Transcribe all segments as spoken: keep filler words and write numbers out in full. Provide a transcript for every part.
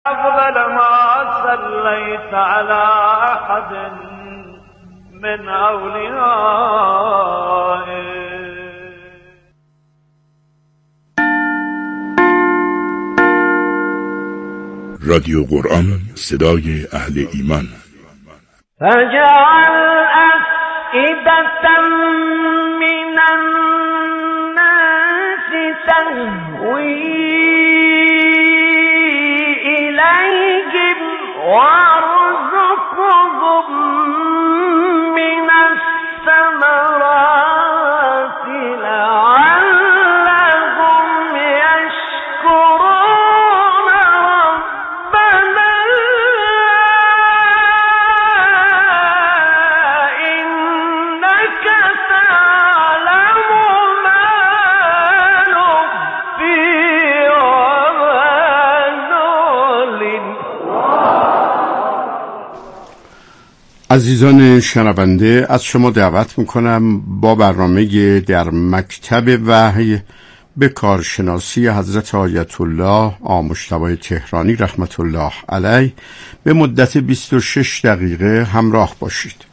أفضل ما صليت على أحد من أوليائك. رادیو قرآن، صدای اهل ایمان. فجعل أفئدة من الناس تهوي إليهم وارزقهم من الثمرات لعلهم يشكرون ربنا إنك تعلم ما نخفي وما نعلن. عزیزان شنونده، از شما دعوت میکنم با برنامه در مکتب وحی به کارشناسی حضرت آیت الله آقا مجتبی تهرانی رحمت الله علیه به مدت بیست و شش دقیقه همراه باشید.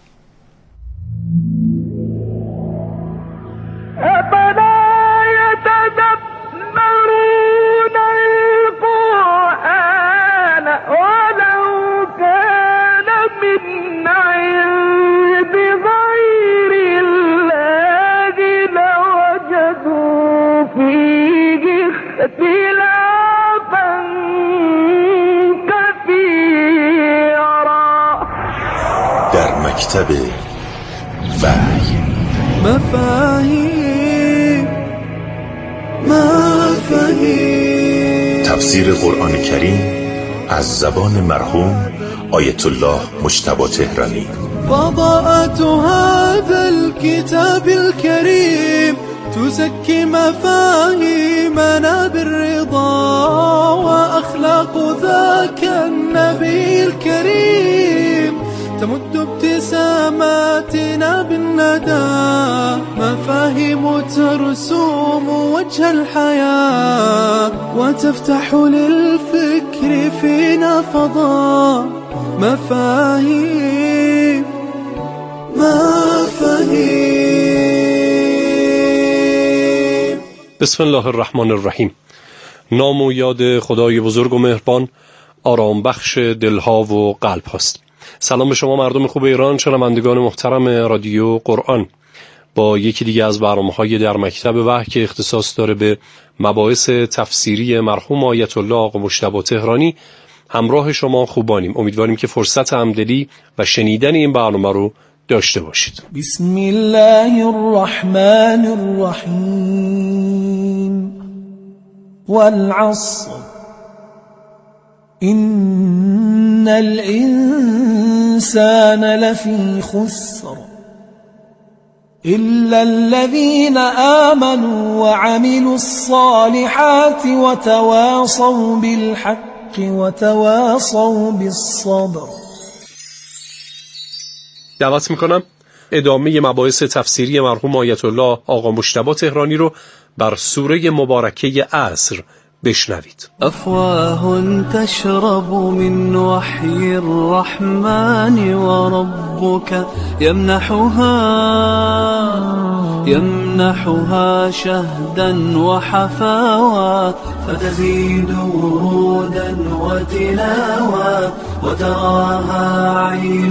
در مکتب وحی مفاهیم مفاهیم تفسیر قرآن کریم از زبان مرحوم آیت الله مجتبی تهرانی. فضاءة هذا الكتاب الكريم تزكي مفاهيمنا بالرضا وأخلاق ذاك النبي الكريم تمد ابتساماتنا بالندى مفاهيم ترسوم وجه الحياة وتفتح للفكر فينا فضاء مفاهيم مفاهيم. بسم الله الرحمن الرحیم. نام و یاد خدای بزرگ و مهربان، آرام بخش دلها و قلب هاست. سلام به شما مردم خوب ایران، شنوندگان محترم رادیو قرآن. با یکی دیگه از برنامه‌های در مکتب وحی که اختصاص داره به مباحث تفسیری مرحوم آیت الله آقا مجتبی تهرانی همراه شما خوبانیم. امیدواریم که فرصت همدلی و شنیدن این برنامه رو داشته باشید. بسم الله الرحمن الرحیم. والعصر إن الإنسان لفي خسر إلا الذين آمنوا وعملوا الصالحات وتواصوا بالحق وتواصوا بالصبر. دعوت میکنم ادامه مباحث تفسیری مرحوم آیت الله آقا مجتبی تهرانی رو بر سوره مبارکه عصر بشنوید. افواه تشرب من وحی الرحمن وربك يمنحها يمنحها شهدا وحفاوة فتزيد ورودا وتلاوة وتراها عين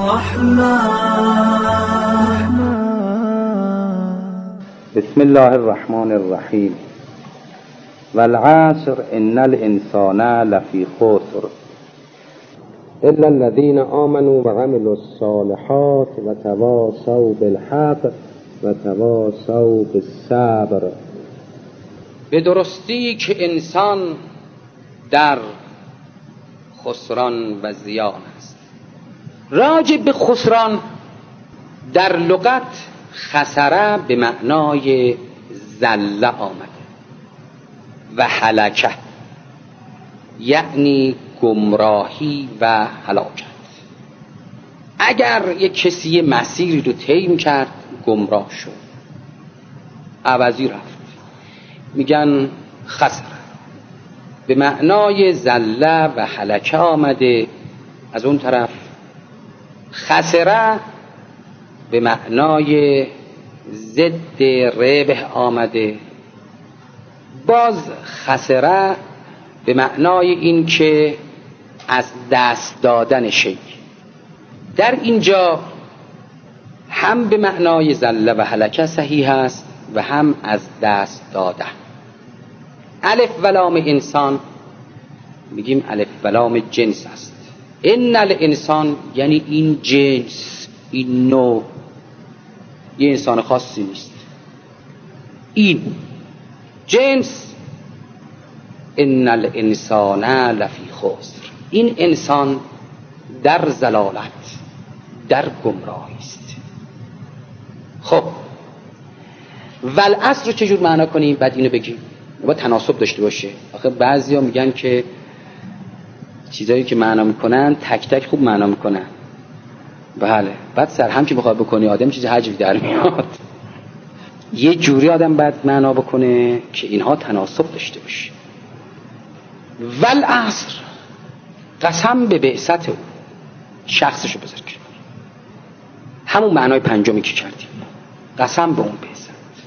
الرحمن. بسم الله الرحمن الرحیم. والعصر ان الانسان لفی خسر الا الذين آمنوا وعملوا الصالحات وتواصوا بالحق وتواصوا بالصبر. به درستی که انسان در خسران و زیان است. راجع به خسران در لغت خسره به معنای زله آمده و هلکه یعنی گمراهی و هلاکت. اگر یک کسی مسیری رو طی کرد گمراه شد، عوضی رفت، میگن خسر. به معنای زله و هلکه آمده، از اون طرف خسره به معنای ضد ربح آمده، باز خسره به معنای این که از دست دادن شی. در اینجا هم به معنای زله و هلکه صحیح است و هم از دست دادن. الف و لام انسان میگیم الف و لام جنس است. ان الانسان یعنی این جنس، این نوع، یه انسان خاصی نیست، این جنس. ان الانسان لفی خسر، این انسان در ضلالت، در گمراهی است. خب والعصر رو چجور معنا کنیم؟ بعد اینو بگیم، با تناسب داشته باشه. آخه بعضیا میگن که چیزایی که معنا میکنن تک تک خوب معنا میکنن، بله، بعد سرهم که بخواد بکنی آدم چیز حجوی در میاد. یه جوری آدم باید معنا بکنه که اینها تناسب داشته باشه. والعصر، قسم به بعثت او، شخصشو بذار کنار، همون معنای پنجمی که کردیم، قسم به اون بعثت،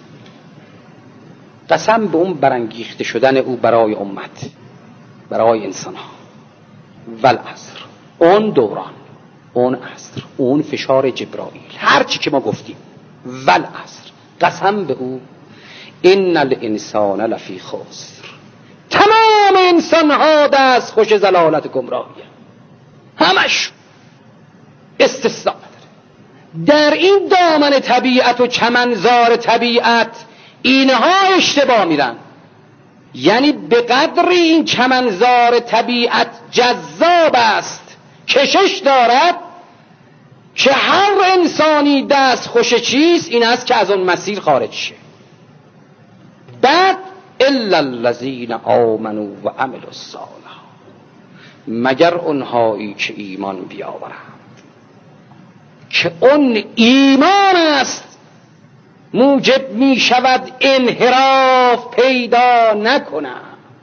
قسم به اون برانگیخته شدن او برای امت، برای انسان ها. والعصر، اون دوران، اون عصر، اون فشار جبرائیل، هرچی که ما گفتیم. والعصر، قسم به او، ان الانسان لفی خسر، تمام انسان ها دست خوش ضلالت گمراهی، همش استثناء نداره. در این دامن طبیعت و چمنزار طبیعت اینها اشتباه میرن. یعنی به قدری این چمنزار طبیعت جذاب است، کشش دارد، که هر انسانی دست خوش چیز این است که از اون مسیر خارج شه. بعد الا الذین آمنوا و عملوا الصالحات، مگر اونهایی که ایمان بیاورند، که اون ایمان است موجب می شود انحراف پیدا نکنند.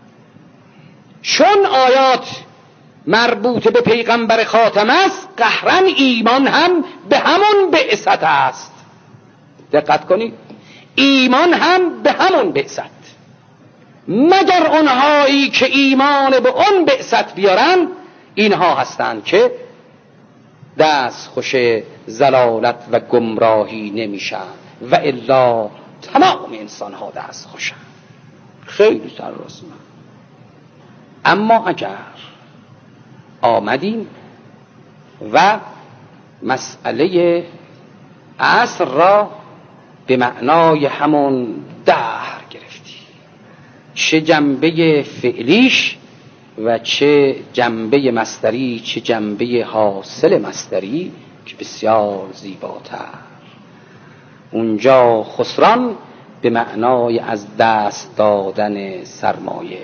چون آیات مربوط به پیغمبر خاتم است، قهرن ایمان هم به همون بعثت است. دقت کنید، ایمان هم به همون بعثت. مگر اونهایی که ایمان به اون بعثت بیارن، اینها هستند که دست خوش ضلالت و گمراهی نمیشن، و الا تمام انسان ها دست خوشن. خیلی سررسمه. اما اگر آمدیم و مسئله عصر را به معنای همون دهر گرفتیم، چه جنبه فعلیش و چه جنبه مصدری، چه جنبه حاصل مصدری که بسیار زیباتر. اونجا خسران به معنای از دست دادن سرمایه.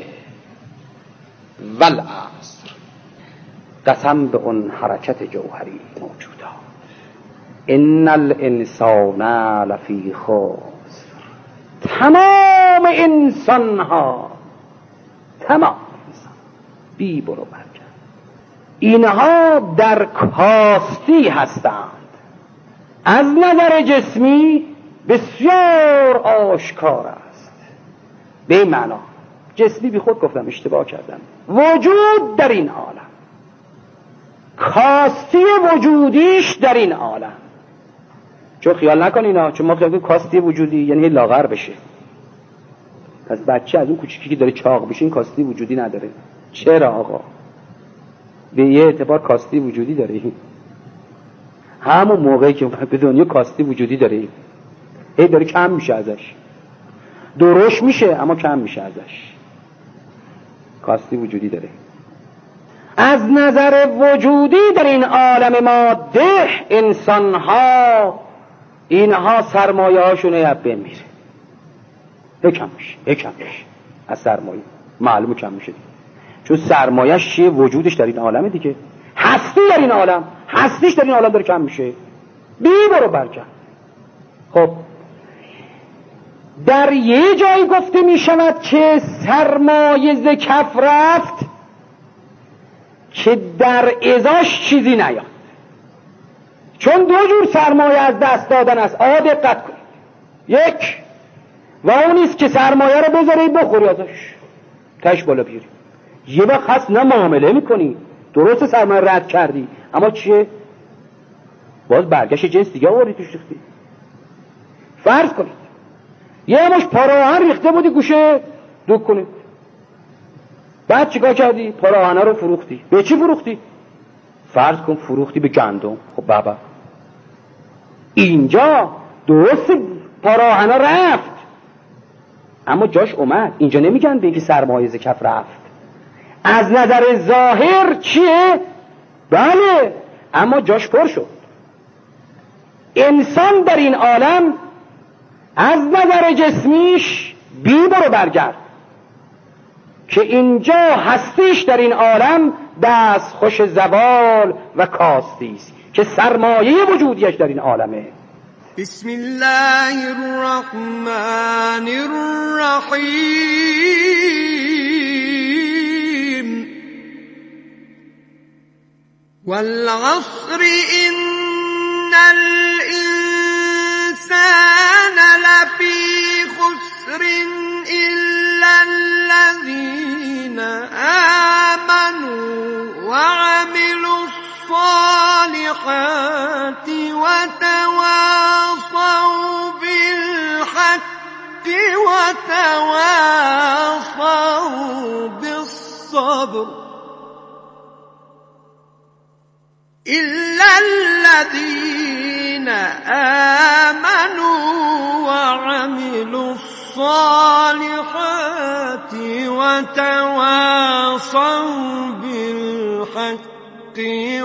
والعصر، قسم به اون حرکت جوهری موجوده. ان الانسان لفی خسر، تمام انسان ها، تمام انسان بی برو برگرد، اینها در کاستی هستند. از نظر جسمی بسیار آشکار است. به این معنا جسمی بی خود گفتم، اشتباه کردم. وجود در این عالم، کاستی وجودیش در این عالم. چون خیال نکن اینا، چون ما خیال کنیم کاستی وجودی یعنی لاغر بشه. پس بچه از اون کوچیکی که داره چاق بشه این کاستی وجودی نداره. چرا آقا؟ به یه اعتبار کاستی وجودی داره. همون موقعی که به دنیا کاستی وجودی داره، هی داره کم میشه ازش، درشت میشه اما کم میشه ازش. کاستی وجودی داره. از نظر وجودی در این عالم ماده انسانها، اینها سرمایه هاشون یه بین میره، کم میشه، کم میشه از سرمایه. معلومه کم میشه چون سرمایهش چیه؟ وجودش در این عالمه دیگه. هستی در این عالم، هستیش در این عالم داره کم میشه، بی برو برگرد. خب در یه جایی گفته می شود که سرمایه ز کف رفت که در ازاش چیزی نیاد. چون دو جور سرمایه از دست دادن است. آ دقت کنید. یک و اونیست که سرمایه رو بذاری بخوری ازش تش بالا بیاری. یه وقت هست نه معامله میکنی، درست سرمایه رد کردی، اما چیه؟ باز برگشت جنس دیگه آوردی توش ریختی. فرض کنید یه مش پاراهن ریخته بودی گوشه دوک کنید، بعد چیکار کردی؟ پاراهنه رو فروختی. به چی فروختی؟ فرض کن فروختی به گندم. خب بابا اینجا درست پاراهنه رفت اما جاش اومد. اینجا نمیگن به اینکه سرمایه ز کف رفت. از نظر ظاهر چیه؟ بله، اما جاش پر شد. انسان در این عالم از نظر جسمیش بی برو برگرد که اینجا هستیش در این عالم دست خوش زوال و کاستیست که سرمایه وجودیش در این عالمه. بسم الله الرحمن الرحیم والعصر ان الانسان لفی خسر الا الذين آمنوا وعملوا الصالحات وتواصوا بالحق وتواصوا بالصبر إلا الذين آمنوا وعملوا الصالحات وتواصوا بالحق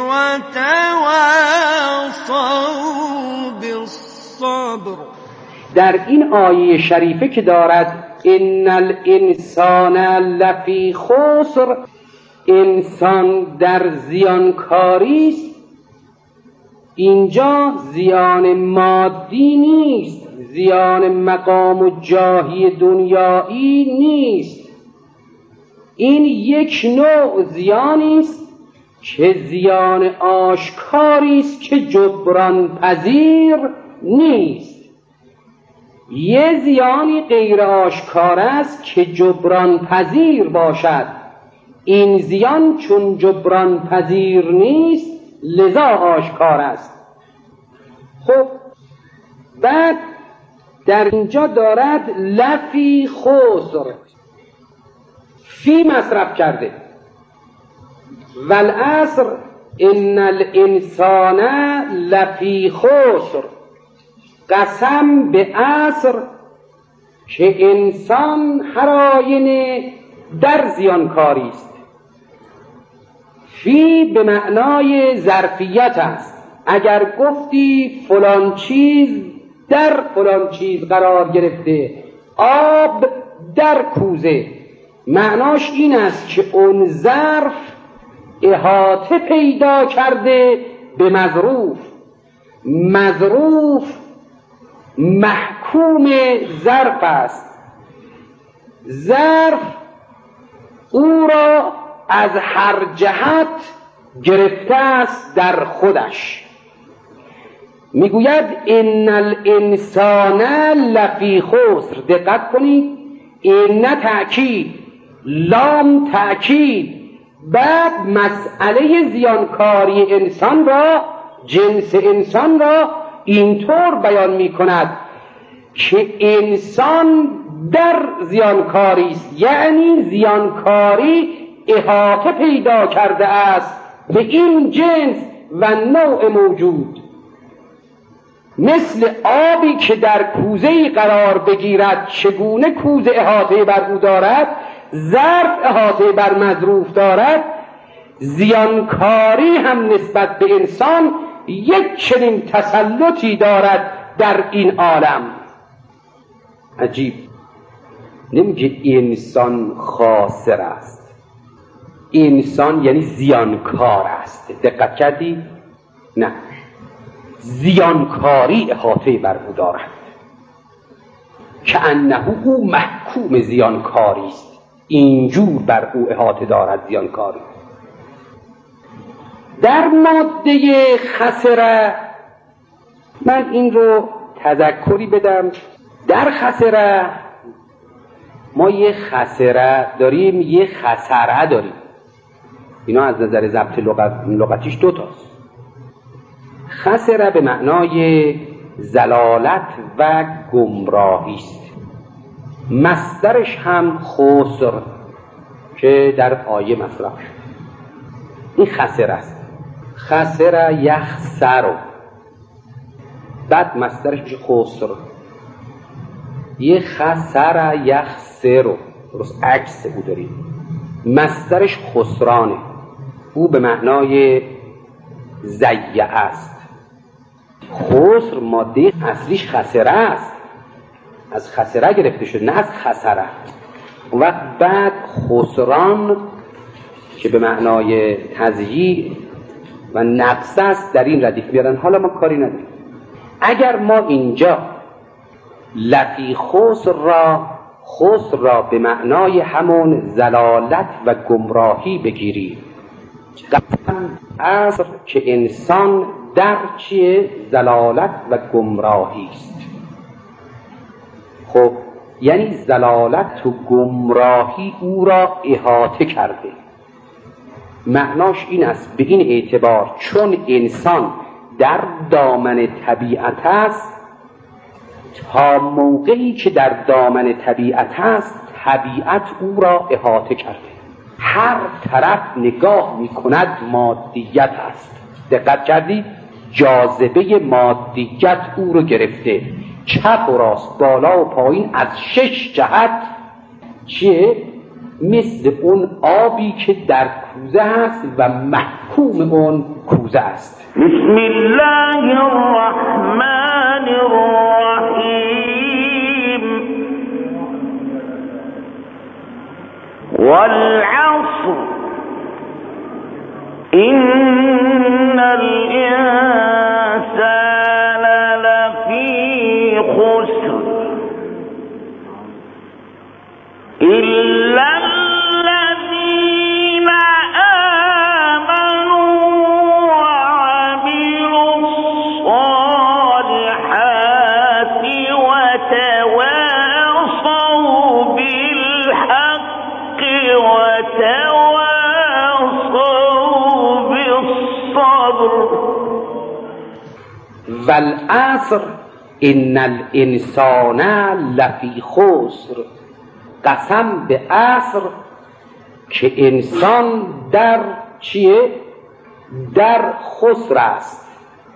وتواصوا بالصبر. در این آیه شریفه که دارد ان الانسان لفی خسر، انسان در زیانکاری است، اینجا زیان مادی نیست، زیان مقام و جاهی دنیایی نیست. این یک نوع زیانی است که زیان آشکاری است که جبران پذیر نیست. یه زیانی غیر آشکار است که جبران پذیر باشد. این زیان چون جبران پذیر نیست لذا آشکار است. خب بعد در اینجا دارد لفی خسر، فی مصرف کرده. والعصر ان الانسان لفی خسر، قسم به عصر که انسان هر آینه در زیانکاری است. فی به معنای ظرفیت است. اگر گفتی فلان چیز در فلان چیز قرار گرفته، آب در کوزه، معناش این است که اون ظرف احاطه پیدا کرده به مظروف. مظروف محکوم ظرف است. ظرف او را از هر جهت گرفته است در خودش. میگوید ان الانسان لفی خسر. دقت کنید، این تأکید، لام تأکید. بعد مسئله زیانکاری انسان را، جنس انسان را اینطور بیان می کند که انسان در زیانکاری است، یعنی زیانکاری احاطه پیدا کرده است به این جنس و نوع موجود. مثل آبی که در کوزه‌ای قرار بگیرد چگونه کوزه احاطه بر او دارد، ظرف احاطه بر مظروف دارد، زیانکاری هم نسبت به انسان یک چنین تسلطی دارد در این عالم. عجیب، نمیگه انسان خاسر است، انسان یعنی زیانکار است. دقت کردی؟ نه، زیانکاری احاطه بر او دارد. که انه او محکوم زیانکاری است، اینجور بر او احاطه دارد زیانکاری. در ماده خسره من این رو تذکری بدم. در خسره ما یه خسره داریم، یه خسره داریم. اینا از نظر ضبط لغت لغتیش دو تاست. خسره به معنای ضلالت و گمراهی است. مصدرش هم خسر که در آیه مطرح شد. این خسره است. خسره یخسر، بعد مصدرش میشه خسر. یه خسره یخسر، درست عکس او داریم. مصدرش خسرانه، او به معنای ضیعه است. خسر ماده اصلیش خسره است، از خسره گرفته شد، نه از خسره. و بعد خسران که به معنای تضییع و نقص است در این ردیف میارن. حالا ما کاری نداریم. اگر ما اینجا لفی خسر را خسر را به معنای همون ضلالت و گمراهی بگیریم، اصل که انسان در چیه؟ ضلالت و گمراهی است. خب یعنی ضلالت و گمراهی او را احاطه کرده. معناش این است به این اعتبار چون انسان در دامن طبیعت است، تا موقعی که در دامن طبیعت است طبیعت او را احاطه کرده. هر طرف نگاه می کند مادیت است. دقت کردید؟ جاذبه مادیت او رو گرفته، چپ و راست، بالا و پایین، از شش جهت. چیه؟ مثل اون آبی که در کوزه هست و محکوم اون کوزه است. بسم الله الرحمن الرحیم. والعصر ان الانسان لفی خسر الا الذين آمنوا وعملوا الصالحات وتواصوا بالحق وتواصوا بالصبر. والعصر ان الانسان لفی خسر. قسم به عصر که انسان در چیه؟ در خسر است،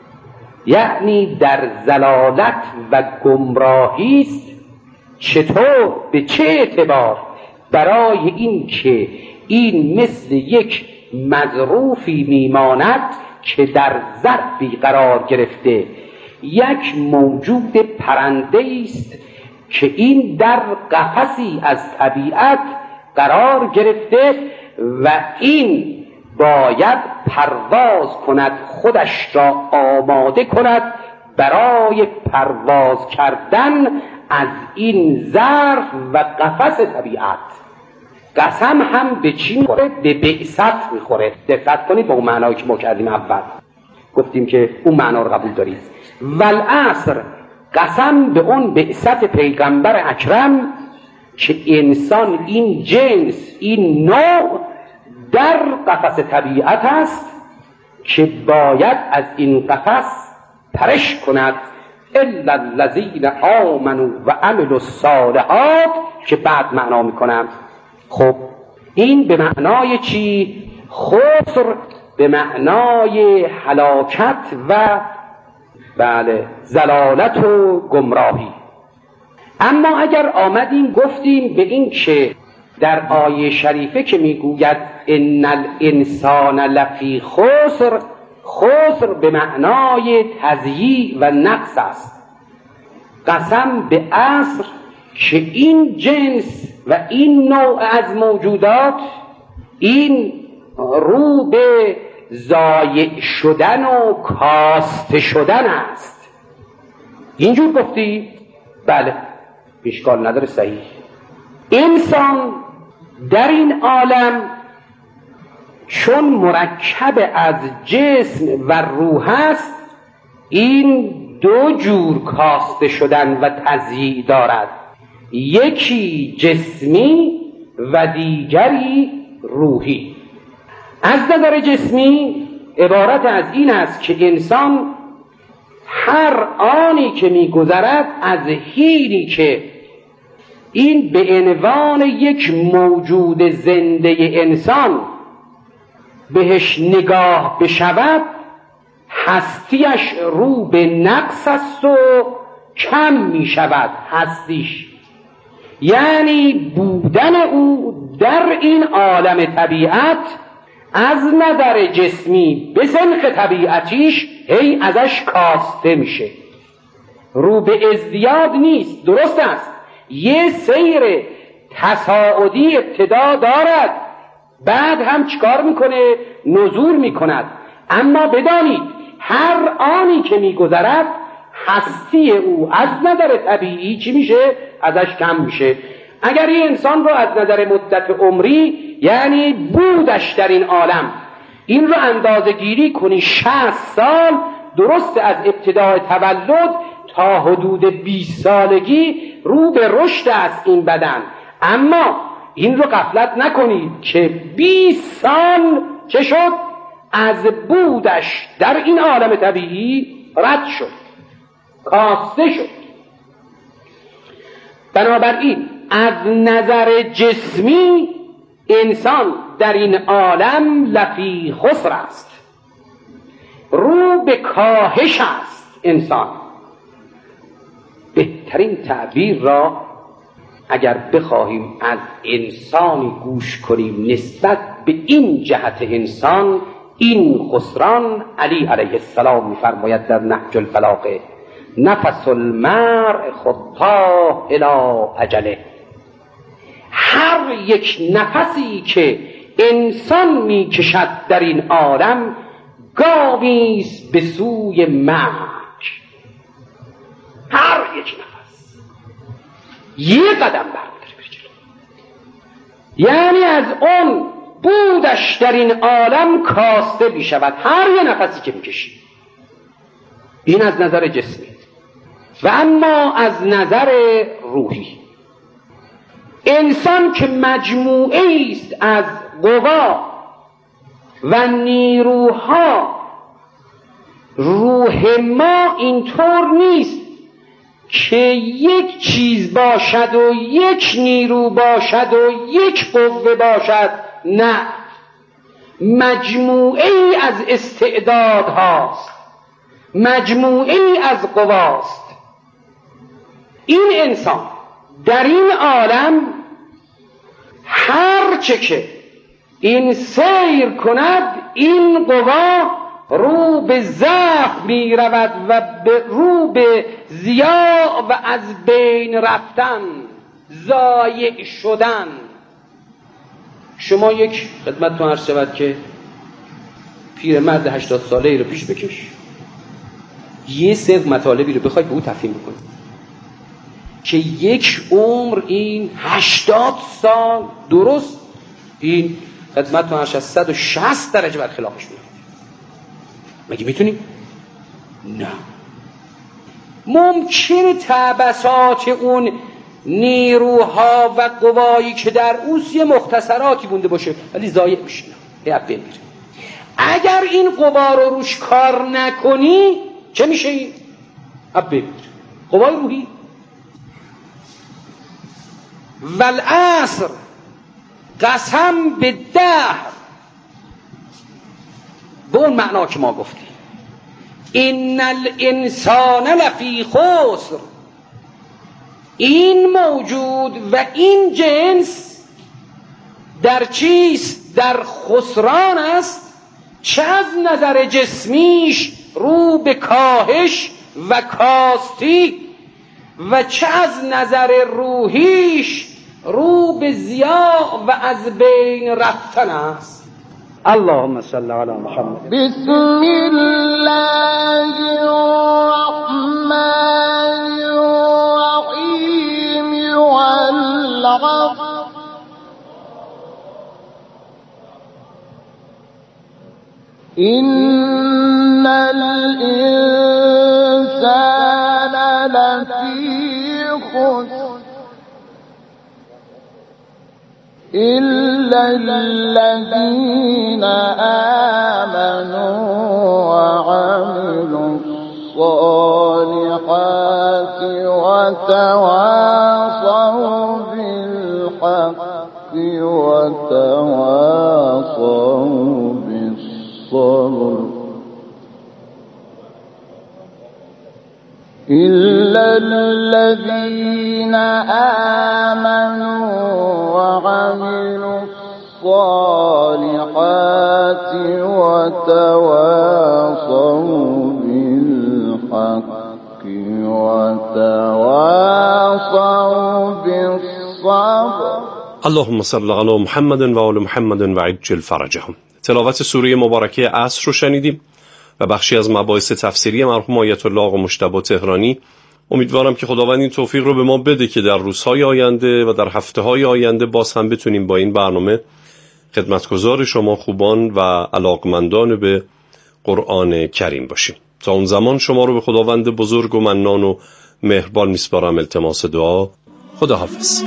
یعنی در ضلالت و گمراهی است. چطور؟ به چه اعتبار؟ برای این که این مثل یک مظروفی میماند که در ظرفی قرار گرفته، یک موجود پرنده است که این در قفسی از طبیعت قرار گرفته و این باید پرواز کند، خودش را آماده کند برای پرواز کردن از این ظرف و قفس طبیعت. قسم هم به چی میخوره؟ به بعثت میخوره. دقت کنید با اون معنایی که ما کردیم اول، گفتیم که اون معنا رو قبول دارید. والعصر، قسم به اون بعثت پیغمبر اکرم که انسان این جنس، این نوع در قفس طبیعت است که باید از این قفس پرش کند. الا الذین آمنوا و عملوا الصالحات که بعد معنا میکنم. خب این به معنای چی؟ خسر به معنای هلاکت و بله ضلالت و گمراهی. اما اگر آمدیم گفتیم به این که در آیه شریفه که میگوید ان الانسان لفی خسر، خسر به معنای تضییع و نقص است. قسم به عصر که این جنس و این نوع از موجودات این رو به ضایع شدن و کاسته شدن است. اینجور گفتی؟ بله، اشکال نداره، صحیح. انسان در این عالم چون مرکب از جسم و روح است، این دو جور کاسته شدن و تضییع دارد، یکی جسمی و دیگری روحی. از نظر جسمی عبارت از این است که انسان هر آنی که می‌گذرد از حینی که این به عنوان یک موجود زنده انسان بهش نگاه بشود، هستیش رو به نقص است و کم می شود هستیش، یعنی بودن او در این عالم طبیعت از نظر جسمی به سنخ طبیعتیش هی ازش کاسته میشه، رو به ازدیاد نیست. درست است یه سیر تصاعدی ابتدا دارد، بعد هم چیکار میکنه؟ نزول میکند. اما بدانید هر آنی که میگذرد هستی او از نظر طبیعی چی میشه؟ ازش کم میشه. اگر این انسان رو از نظر مدت عمری، یعنی بودش در این عالم، این رو اندازه گیری کنی شصت سال، درست از ابتدای تولد تا حدود بیست سالگی رو به رشد است این بدن، اما این رو غفلت نکنید که بیست سال چه شد؟ از بودش در این عالم طبیعی رد شد، کاسته شد. بنابراین از نظر جسمی انسان در این عالم لفی خسر است، رو به کاهش است انسان. بهترین تعبیر را اگر بخواهیم از انسانی گوش کنیم نسبت به این جهت انسان، این خسران علی علیه السلام می‌فرماید در نهج البلاغه: نفس المرء خطاه الی اجله. هر یک نفسی که انسان میکشد در این عالم گامی است به سوی مرگ. هر یک نفس یه قدم برمی‌داره بره جلو، یعنی از اون بودش در این عالم کاسته میشود هر یه نفسی که میکشی. این از نظر جسمی. و اما از نظر روحی، انسان که مجموعه است از قوا و نیروها، روح ما اینطور نیست که یک چیز باشد و یک نیرو باشد و یک قوه باشد، نه، مجموعه ای از استعداد هاست، مجموعه ای از قواست. این انسان در این عالم هر چه که این سیر کند، این قوا رو به ضعف می رود و به رو به ضیاع و از بین رفتن، ضایع شدن. شما یک خدمتتون عرض شود که پیرمرد هشتاد ساله ای رو پیش بکش، یه سر مطالبی رو بخوای به او تفهیم بکنی که یک عمر این هشتاد سال درست این خدمتتون عرض از صد و شصت درجه برخلافش میاد، مگه میتونی؟ نه. ممکنه تعبسات اون نیروها و قوایی که در اوست یه مختصراتی بونده باشه ولی ضایع میشه، یه بمیره. اگر این قوا رو روش کار نکنی چه میشه؟ این اب بمیره. قوای روحی والعصر، قسم به دهر، به اون معنا که ما گفتیم ان الانسان لفی خسر. این موجود و این جنس در چیست؟ در خسران است، چه از نظر جسمیش رو به کاهش و کاستی و چه از نظر روحیش رو به ضیاع و از بین رفتن است. اللهم صل علی محمد. بسم الله الرحمن الرحیم. إن الإنسان لفي خسر إلا الذين آمنوا وعملوا الصالحات وتواصوا بالحق وتواصوا بالصبر إلا الذين آمنوا وعملوا الصالحات وتواصوا بالحق وتواصوا بالصبر. اللهم صل علی محمد و آل محمد و عجل فرجهم. تلاوت سوره مبارکه عصر رو شنیدیم و بخشی از مباحث تفسیری مرحوم آیت الله آقا مجتبی تهرانی. امیدوارم که خداوند این توفیق رو به ما بده که در روزهای آینده و در هفته‌های آینده باز هم بتونیم با این برنامه خدمتگزار شما خوبان و علاقمندان به قرآن کریم باشیم. تا اون زمان شما رو به خداوند بزرگ و منان و مهربان میسپارم. التماس دعا. خداحافظ.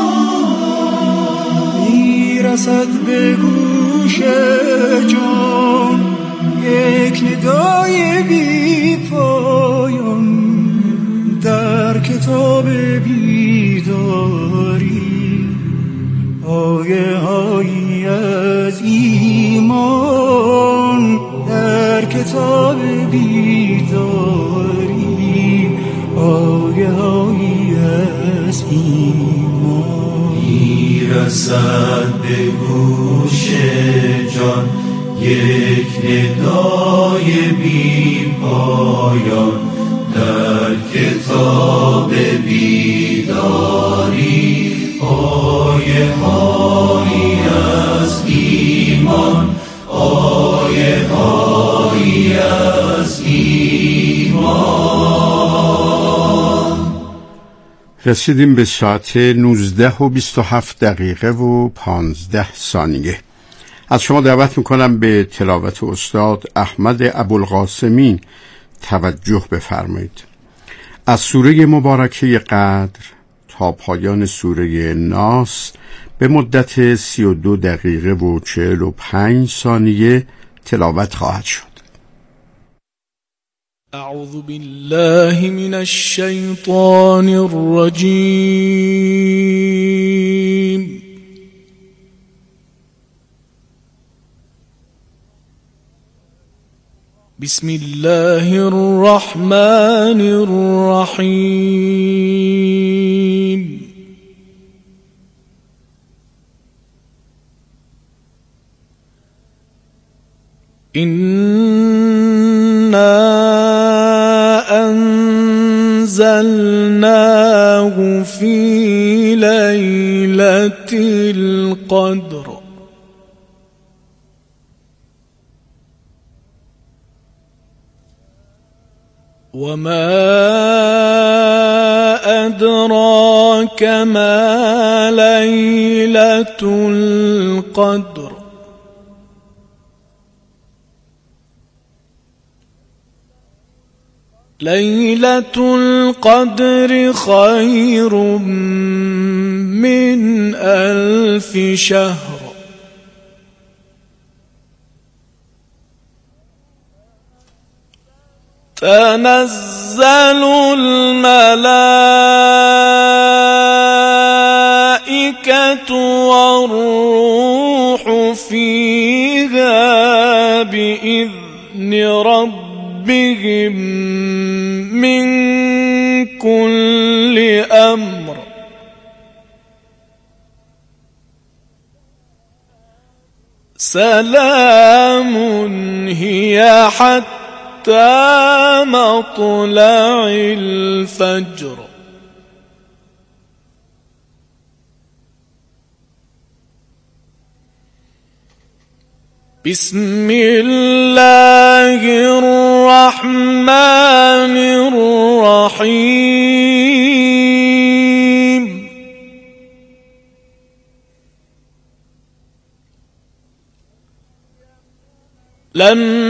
میرسد به گوش جان یک ندای بی پایان در کتاب بیداری، آیه هایی از ایمان در کتاب بیداری، آیه هایی از ایمان. میرسد به گوش جان یک ندای بی پایان در کتاب بیداری، آیه هایی از ایمان، آیه هایی از ایمان. رسیدیم به ساعت نوزده و بیست و هفت دقیقه و پانزده ثانیه. از شما دعوت میکنم به تلاوت استاد احمد ابوالقاسمی توجه بفرمایید. از سوره مبارکه قدر تا پایان سوره ناس به مدت سی و دو دقیقه و چهل و پنج ثانیه تلاوت خواهد شد. اعوذ بالله من الشیطان الرجیم. بسم الله الرحمن الرحیم. إنا أنزلناه في ليلة القدر وما أدراك ما ليلة القدر ليلة القدر خير من ألف شهر تنزل الملائكة والروح فيها بإذن ربهم من كل أمر سلام هي حتى مطلع الفجر. بسم الله الرحمن الرحيم. لم